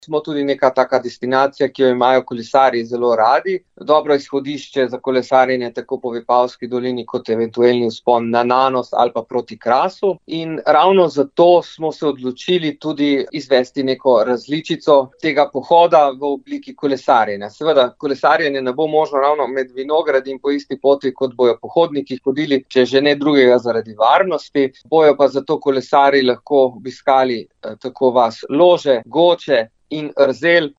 Smo tudi neka taka destinacija, ki jo imajo kolesarji zelo radi. Dobro izhodišče za kolesarjenje tako po Vipavski dolini kot eventualni vzpon na Nanos ali pa proti Krasu. In ravno zato smo se odločili tudi izvesti neko različico tega pohoda v obliki kolesarjenja. Seveda, kolesarjenje ne bo možno ravno med vinogradi in po isti poti, kot bojo pohodniki hodili, če že ne drugega zaradi varnosti. Bojo pa zato kolesarji lahko obiskali tako vas Lože, Goče in Rzelj,